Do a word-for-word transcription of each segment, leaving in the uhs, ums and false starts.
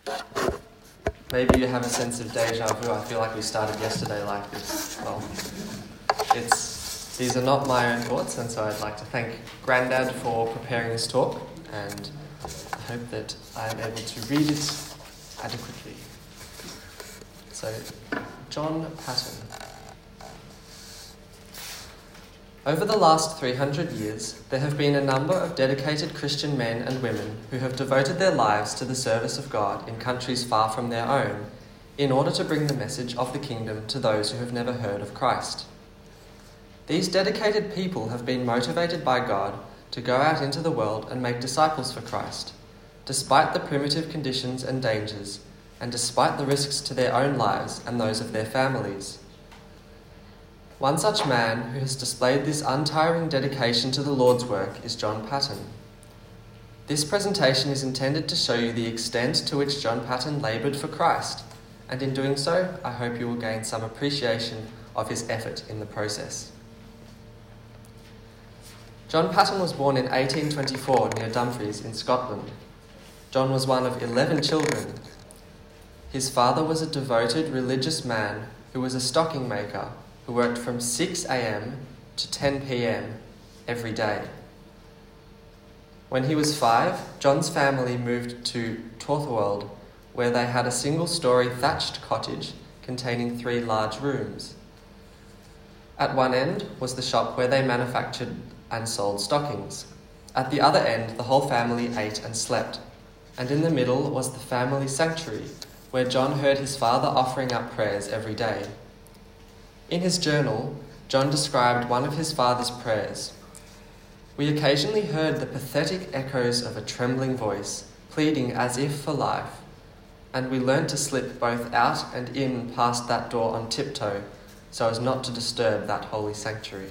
Maybe you have a sense of deja vu. I feel like we started yesterday like this. Well, it's these are not my own thoughts, and so I'd like to thank Grandad for preparing this talk, and I hope that I am able to read it adequately. So, John Paton. Over the last three hundred years, there have been a number of dedicated Christian men and women who have devoted their lives to the service of God in countries far from their own, in order to bring the message of the kingdom to those who have never heard of Christ. These dedicated people have been motivated by God to go out into the world and make disciples for Christ, despite the primitive conditions and dangers, and despite the risks to their own lives and those of their families. One such man who has displayed this untiring dedication to the Lord's work is John Paton. This presentation is intended to show you the extent to which John Paton laboured for Christ, and in doing so, I hope you will gain some appreciation of his effort in the process. John Paton was born in eighteen twenty-four near Dumfries in Scotland. John was one of eleven children. His father was a devoted religious man who was a stocking maker who worked from six a.m. to ten p.m. every day. When he was five, John's family moved to Torthwold, where they had a single-storey thatched cottage containing three large rooms. At one end was the shop where they manufactured and sold stockings. At the other end, the whole family ate and slept, and in the middle was the family sanctuary, where John heard his father offering up prayers every day. In his journal, John described one of his father's prayers. We occasionally heard the pathetic echoes of a trembling voice, pleading as if for life, and we learnt to slip both out and in past that door on tiptoe, so as not to disturb that holy sanctuary.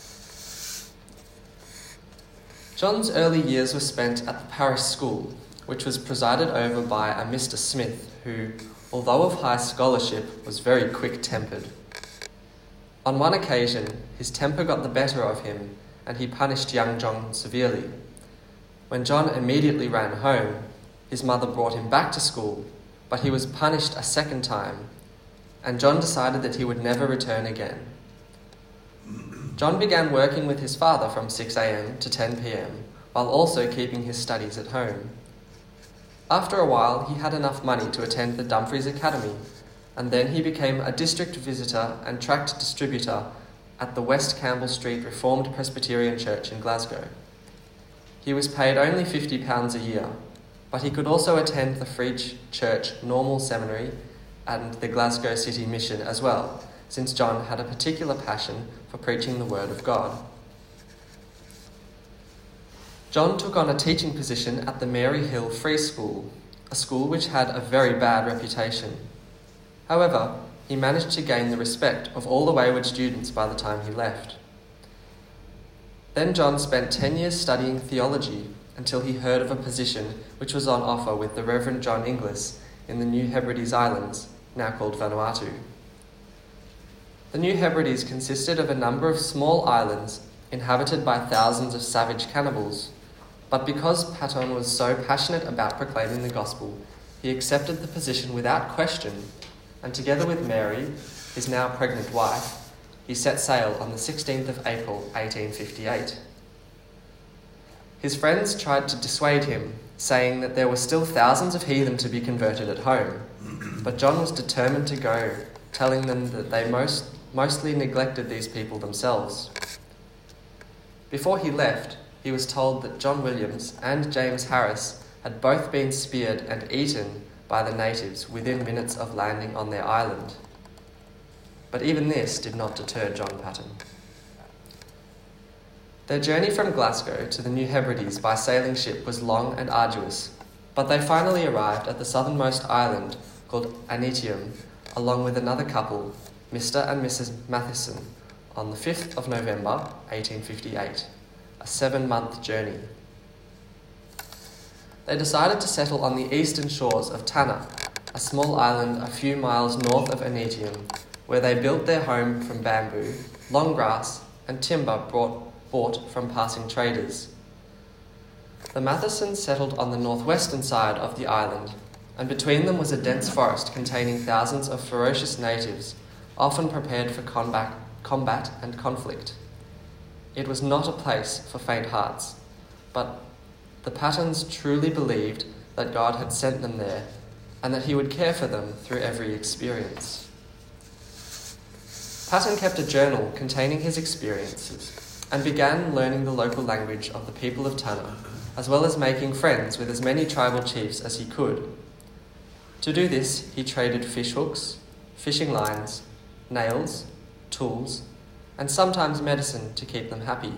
John's early years were spent at the parish school, which was presided over by a Mister Smith, who, although of high scholarship, was very quick-tempered. On one occasion, his temper got the better of him, and he punished young John severely. When John immediately ran home, his mother brought him back to school, but he was punished a second time, and John decided that he would never return again. John began working with his father from six a.m. to ten p.m, while also keeping his studies at home. After a while, he had enough money to attend the Dumfries Academy, and then he became a district visitor and tract distributor at the West Campbell Street Reformed Presbyterian Church in Glasgow. He was paid only fifty pounds a year, but he could also attend the Free Church Normal Seminary and the Glasgow City Mission as well, since John had a particular passion for preaching the Word of God. John took on a teaching position at the Mary Hill Free School, a school which had a very bad reputation. However, he managed to gain the respect of all the wayward students by the time he left. Then John spent ten years studying theology until he heard of a position which was on offer with the Reverend John Inglis in the New Hebrides Islands, now called Vanuatu. The New Hebrides consisted of a number of small islands inhabited by thousands of savage cannibals, but because Paton was so passionate about proclaiming the gospel, he accepted the position without question, and together with Mary, his now pregnant wife, he set sail on the sixteenth of April, eighteen fifty-eight. His friends tried to dissuade him, saying that there were still thousands of heathen to be converted at home, but John was determined to go, telling them that they most, mostly neglected these people themselves. Before he left, he was told that John Williams and James Harris had both been speared and eaten by the natives within minutes of landing on their island. But even this did not deter John Paton. Their journey from Glasgow to the New Hebrides by sailing ship was long and arduous, but they finally arrived at the southernmost island called Aneityum, along with another couple, Mister and Missus Matheson, on the fifth of November, eighteen fifty-eight, a seven-month journey. They decided to settle on the eastern shores of Tanna, a small island a few miles north of Aneityum, where they built their home from bamboo, long grass, and timber brought, bought from passing traders. The Mathesons settled on the northwestern side of the island, and between them was a dense forest containing thousands of ferocious natives, often prepared for combat, combat and conflict. It was not a place for faint hearts, but the Pattons truly believed that God had sent them there and that he would care for them through every experience. Patton kept a journal containing his experiences and began learning the local language of the people of Tanna, as well as making friends with as many tribal chiefs as he could. To do this, he traded fish hooks, fishing lines, nails, tools, and sometimes medicine to keep them happy.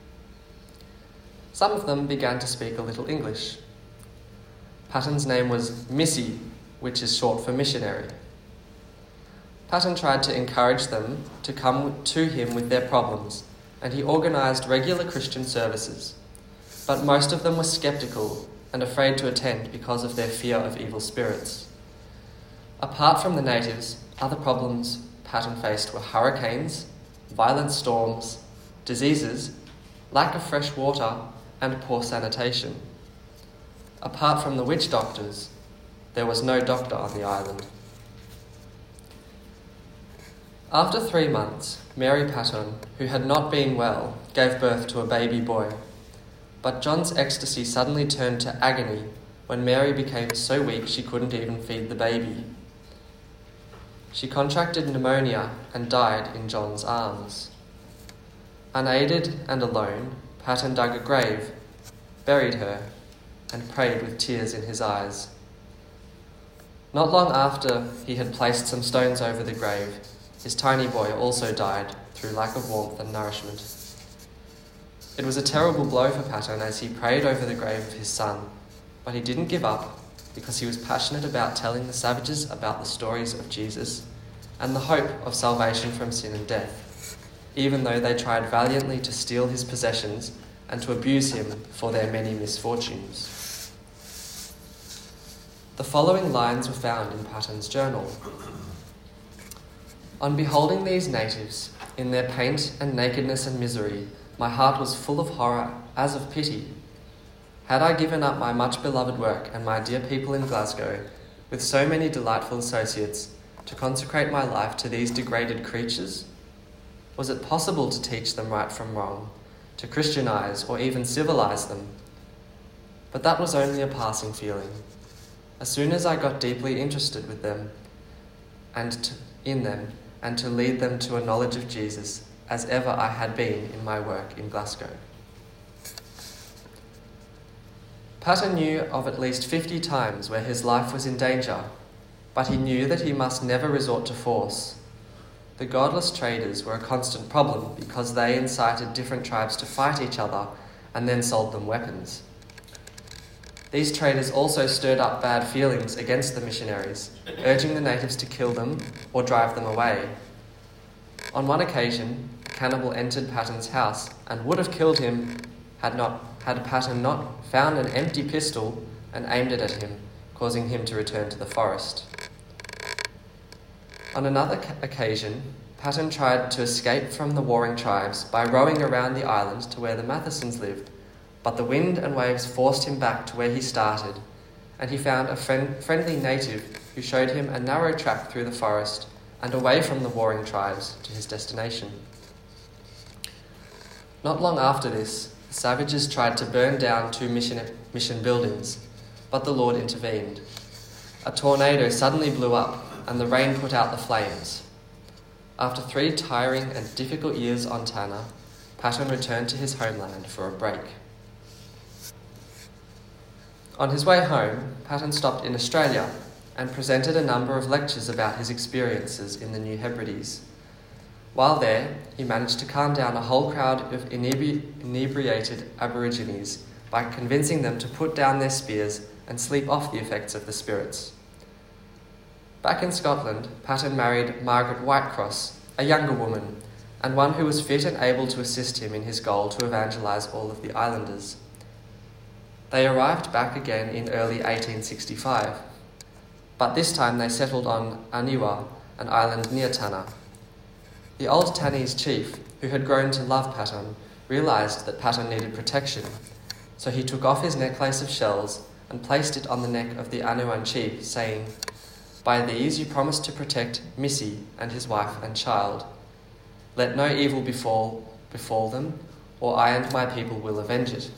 Some of them began to speak a little English. Patton's name was Missy, which is short for missionary. Patton tried to encourage them to come to him with their problems, and he organised regular Christian services. But most of them were sceptical and afraid to attend because of their fear of evil spirits. Apart from the natives, other problems Patton faced were hurricanes, violent storms, diseases, lack of fresh water, and poor sanitation. Apart from the witch doctors, there was no doctor on the island. After three months, Mary Patton, who had not been well, gave birth to a baby boy. But John's ecstasy suddenly turned to agony when Mary became so weak she couldn't even feed the baby. She contracted pneumonia and died in John's arms. Unaided and alone, Patton dug a grave, buried her, and prayed with tears in his eyes. Not long after he had placed some stones over the grave, his tiny boy also died through lack of warmth and nourishment. It was a terrible blow for Patton as he prayed over the grave of his son, but he didn't give up because he was passionate about telling the savages about the stories of Jesus and the hope of salvation from sin and death, even though they tried valiantly to steal his possessions and to abuse him for their many misfortunes. The following lines were found in Patton's journal. On beholding these natives, in their paint and nakedness and misery, my heart was full of horror as of pity. Had I given up my much beloved work and my dear people in Glasgow, with so many delightful associates, to consecrate my life to these degraded creatures? Was it possible to teach them right from wrong, to Christianize or even civilize them? But that was only a passing feeling. As soon as I got deeply interested with them and to, in them, and to lead them to a knowledge of Jesus, as ever I had been in my work in Glasgow. Patton knew of at least fifty times where his life was in danger, but he knew that he must never resort to force. The godless traders were a constant problem because they incited different tribes to fight each other and then sold them weapons. These traders also stirred up bad feelings against the missionaries, urging the natives to kill them or drive them away. On one occasion, a cannibal entered Patton's house and would have killed him had not had Patton not found an empty pistol and aimed it at him, causing him to return to the forest. On another occasion, Patton tried to escape from the warring tribes by rowing around the island to where the Mathesons lived, but the wind and waves forced him back to where he started, and he found a friend, friendly native who showed him a narrow track through the forest and away from the warring tribes to his destination. Not long after this, the savages tried to burn down two mission, mission buildings, but the Lord intervened. A tornado suddenly blew up, and the rain put out the flames. After three tiring and difficult years on Tanna, Patton returned to his homeland for a break. On his way home, Patton stopped in Australia and presented a number of lectures about his experiences in the New Hebrides. While there, he managed to calm down a whole crowd of inebri- inebriated Aborigines by convincing them to put down their spears and sleep off the effects of the spirits. Back in Scotland, Patton married Margaret Whitecross, a younger woman, and one who was fit and able to assist him in his goal to evangelise all of the islanders. They arrived back again in early eighteen sixty-five, but this time they settled on Aniwa, an island near Tanna. The old Tannese chief, who had grown to love Patton, realised that Patton needed protection, so he took off his necklace of shells and placed it on the neck of the Anuan chief, saying, "By these you promise to protect Missy and his wife and child. Let no evil befall, befall them, or I and my people will avenge it."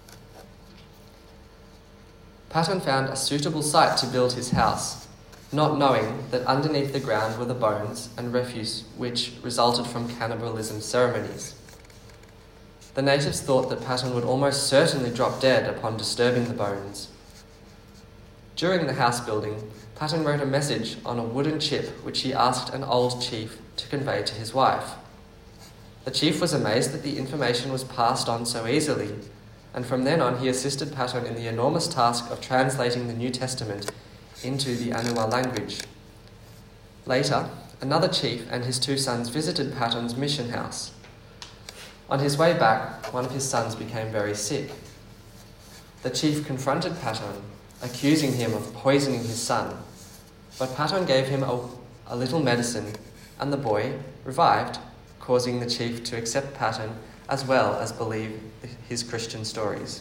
Patton found a suitable site to build his house, not knowing that underneath the ground were the bones and refuse which resulted from cannibalism ceremonies. The natives thought that Patton would almost certainly drop dead upon disturbing the bones. During the house building, Patton wrote a message on a wooden chip which he asked an old chief to convey to his wife. The chief was amazed that the information was passed on so easily, and from then on he assisted Patton in the enormous task of translating the New Testament into the Anua language. Later, another chief and his two sons visited Patton's mission house. On his way back, one of his sons became very sick. The chief confronted Patton, accusing him of poisoning his son, but Patton gave him a, a little medicine, and the boy revived, causing the chief to accept Patton as well as believe his Christian stories.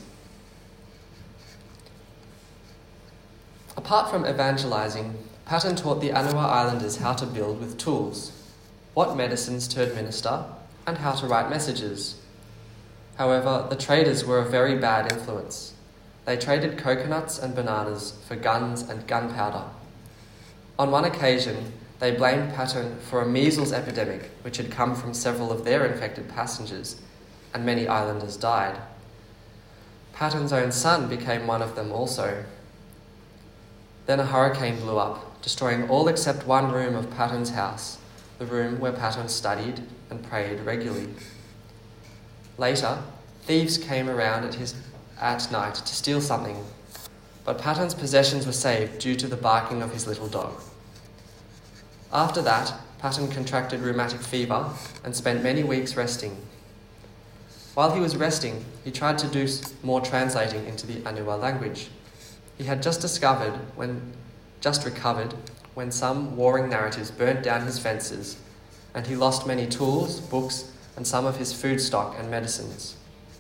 Apart from evangelizing, Patton taught the Anua Islanders how to build with tools, what medicines to administer, and how to write messages. However, the traders were a very bad influence. They traded coconuts and bananas for guns and gunpowder. On one occasion, they blamed Patton for a measles epidemic which had come from several of their infected passengers, and many islanders died. Patton's own son became one of them also. Then a hurricane blew up, destroying all except one room of Patton's house, the room where Patton studied and prayed regularly. Later, thieves came around at his at night to steal something, but Patton's possessions were saved due to the barking of his little dog. After that, Patton contracted rheumatic fever and spent many weeks resting. While he was resting, he tried to do more translating into the Anua language. He had just discovered when, just recovered when some warring narratives burnt down his fences, and he lost many tools, books, and some of his food stock and medicines.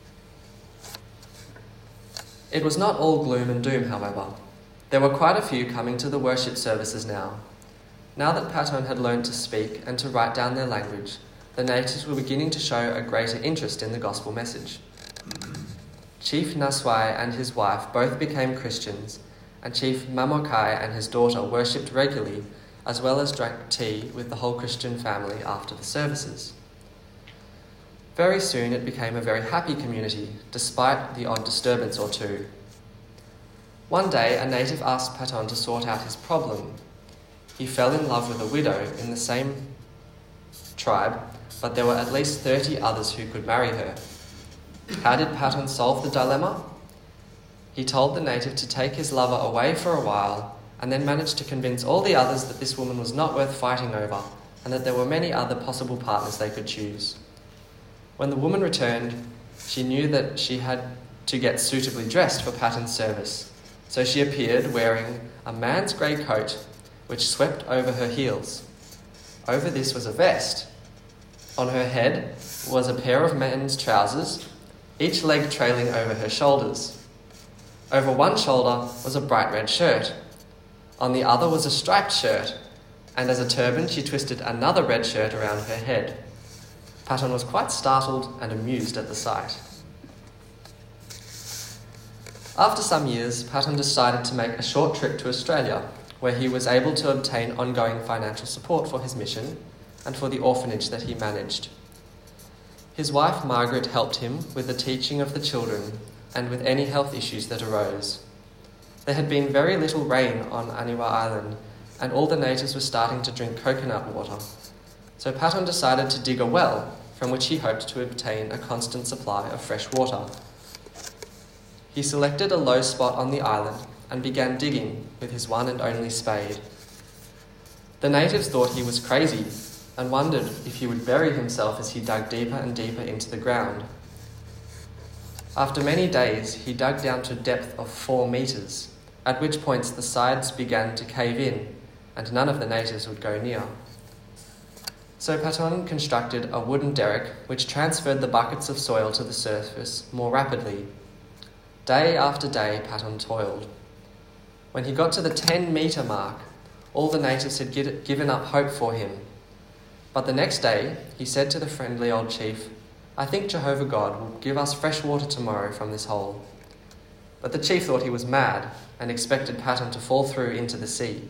It was not all gloom and doom, however. There were quite a few coming to the worship services now. Now that Patton had learned to speak and to write down their language, the natives were beginning to show a greater interest in the gospel message. Chief Naswai and his wife both became Christians, and Chief Mamokai and his daughter worshipped regularly, as well as drank tea with the whole Christian family after the services. Very soon it became a very happy community, despite the odd disturbance or two. One day a native asked Patton to sort out his problem. He fell in love with a widow in the same tribe, but there were at least thirty others who could marry her. How did Patton solve the dilemma? He told the native to take his lover away for a while, and then managed to convince all the others that this woman was not worth fighting over, and that there were many other possible partners they could choose. When the woman returned, she knew that she had to get suitably dressed for Patton's service, so she appeared wearing a man's grey coat which swept over her heels. Over this was a vest. On her head was a pair of men's trousers, each leg trailing over her shoulders. Over one shoulder was a bright red shirt. On the other was a striped shirt, and as a turban she twisted another red shirt around her head. Patton was quite startled and amused at the sight. After some years, Patton decided to make a short trip to Australia, where he was able to obtain ongoing financial support for his mission and for the orphanage that he managed. His wife Margaret helped him with the teaching of the children and with any health issues that arose. There had been very little rain on Anua Island, and all the natives were starting to drink coconut water. So Patton decided to dig a well from which he hoped to obtain a constant supply of fresh water. He selected a low spot on the island and began digging with his one and only spade. The natives thought he was crazy and wondered if he would bury himself as he dug deeper and deeper into the ground. After many days, he dug down to a depth of four metres, at which points the sides began to cave in, and none of the natives would go near. So Patton constructed a wooden derrick which transferred the buckets of soil to the surface more rapidly. Day after day Patton toiled. When he got to the ten metre mark, all the natives had given up hope for him. But the next day, he said to the friendly old chief, "I think Jehovah God will give us fresh water tomorrow from this hole." But the chief thought he was mad and expected Patton to fall through into the sea.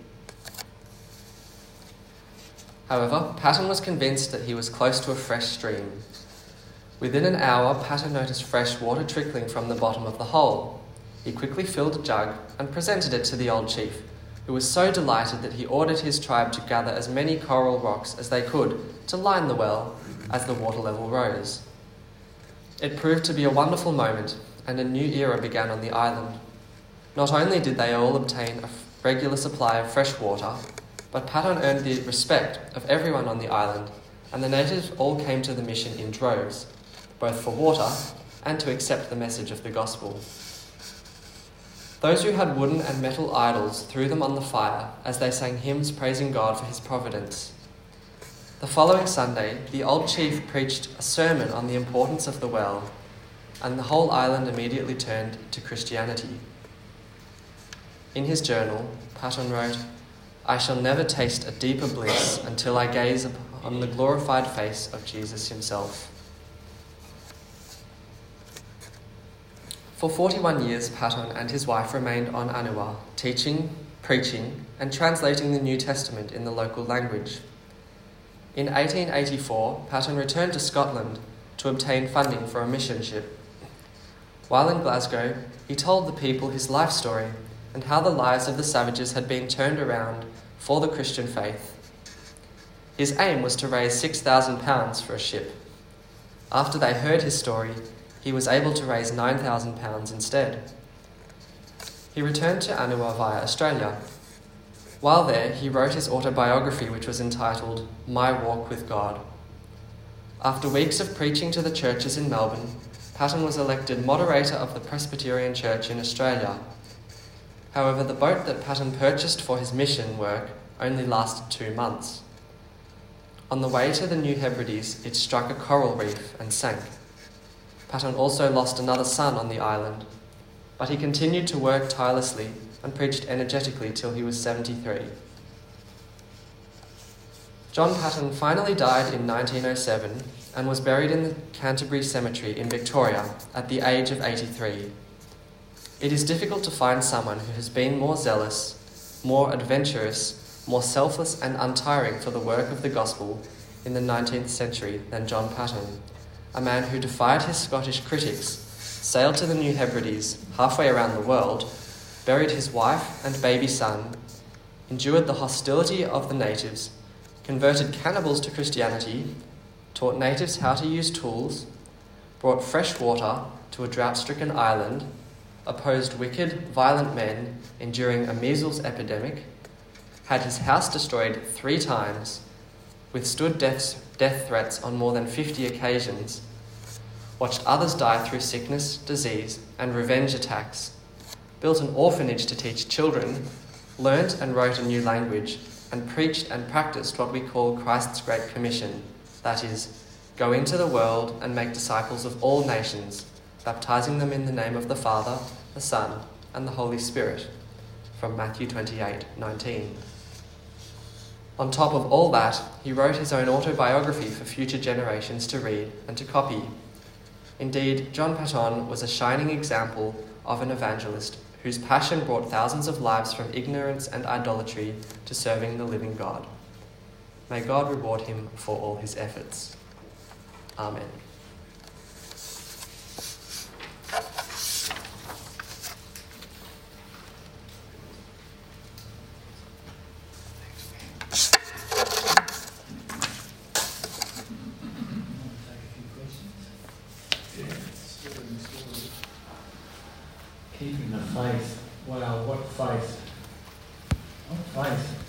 However, Patton was convinced that he was close to a fresh stream. Within an hour, Patton noticed fresh water trickling from the bottom of the hole. He quickly filled a jug and presented it to the old chief, who was so delighted that he ordered his tribe to gather as many coral rocks as they could to line the well as the water level rose. It proved to be a wonderful moment, and a new era began on the island. Not only did they all obtain a regular supply of fresh water, but Patton earned the respect of everyone on the island, and the natives all came to the mission in droves, both for water and to accept the message of the gospel. Those who had wooden and metal idols threw them on the fire as they sang hymns praising God for his providence. The following Sunday, the old chief preached a sermon on the importance of the well, and the whole island immediately turned to Christianity. In his journal, Patton wrote, "I shall never taste a deeper bliss until I gaze upon the glorified face of Jesus himself." For forty-one years, Patton and his wife remained on Anua, teaching, preaching, and translating the New Testament in the local language. In eighteen eighty-four, Patton returned to Scotland to obtain funding for a mission ship. While in Glasgow, he told the people his life story and how the lives of the savages had been turned around for the Christian faith. His aim was to raise six thousand pounds for a ship. After they heard his story, he was able to raise nine thousand pounds instead. He returned to Anua via Australia. While there, he wrote his autobiography, which was entitled My Walk with God. After weeks of preaching to the churches in Melbourne, Patton was elected moderator of the Presbyterian Church in Australia. However, the boat that Patton purchased for his mission work only lasted two months. On the way to the New Hebrides, it struck a coral reef and sank. Patton also lost another son on the island, but he continued to work tirelessly and preached energetically till he was seventy-three. John Patton finally died in nineteen oh seven and was buried in the Canterbury Cemetery in Victoria at the age of eighty-three. It is difficult to find someone who has been more zealous, more adventurous, more selfless and untiring for the work of the gospel in the nineteenth century than John Patton, a man who defied his Scottish critics, sailed to the New Hebrides, halfway around the world, buried his wife and baby son, endured the hostility of the natives, converted cannibals to Christianity, taught natives how to use tools, brought fresh water to a drought-stricken island, opposed wicked, violent men enduring a measles epidemic, had his house destroyed three times, withstood deaths, death threats on more than fifty occasions, watched others die through sickness, disease, and revenge attacks, built an orphanage to teach children, learnt and wrote a new language, and preached and practiced what we call Christ's Great Commission, that is, go into the world and make disciples of all nations, baptizing them in the name of the Father, the Son, and the Holy Spirit, from Matthew twenty-eight nineteen. On top of all that, he wrote his own autobiography for future generations to read and to copy. Indeed, John Patton was a shining example of an evangelist whose passion brought thousands of lives from ignorance and idolatry to serving the living God. May God reward him for all his efforts. Amen. Keeping the faith. Wow, what faith? What faith?